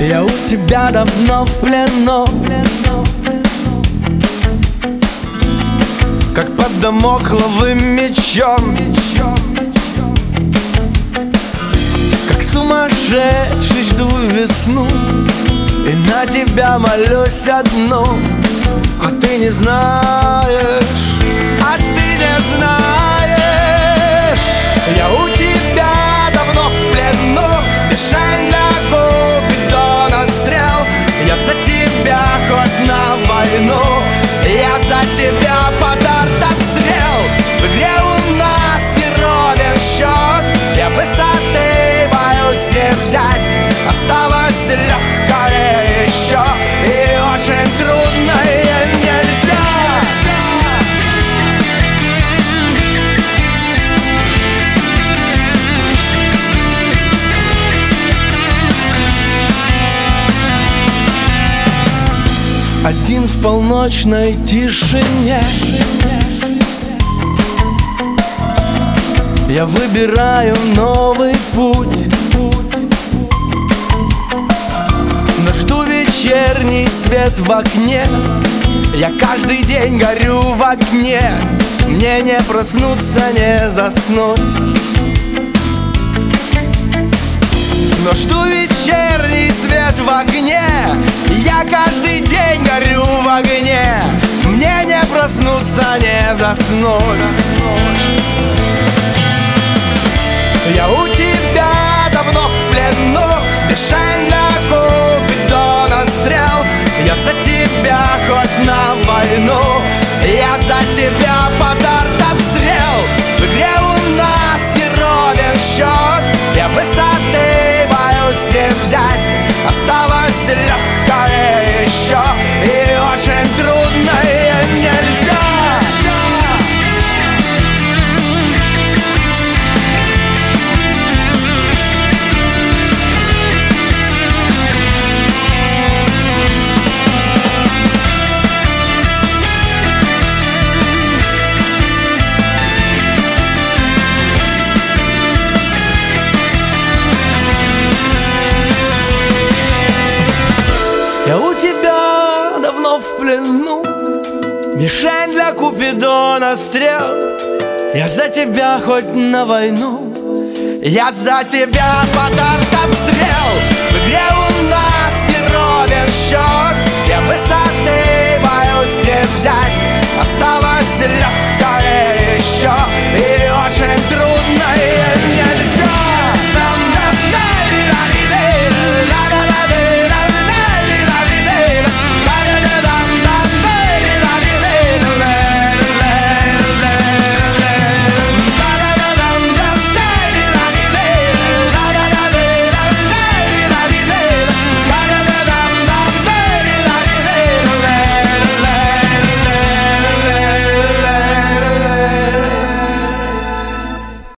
Я у тебя давно в плену, как под дамокловым мечом, как сумасшедший жду весну, и на тебя молюсь одну. А ты не знаешь, а ты не знаешь, я у тебя давно в плену, мишень для Купидона стрел. Я за тебя хоть на войну, я за тебя под артобстрел. В игре у нас не ровен счет, я высоты боюсь не взять. Осталось легкое еще, и очень трудное нельзя. Один в полночной тишине я выбираю новый путь, но жду вечерний свет в окне. Я каждый день горю в огне, мне не проснуться, не заснуть. Но жду вечерний свет в огне, я каждый день горю в огне, мне не проснуться, не заснуть. Я у тебя давно в плену, мишень для Купидона стрел. Я за тебя хоть на войну, я за тебя под артобстрел. В игре у нас не ровен счет, я высоты боюсь не взять. Осталось легкое еще, и очень трудное нельзя. Я у тебя давно в плену, мишень для Купидона стрел. Я за тебя хоть на войну, я за тебя под артобстрел. В игре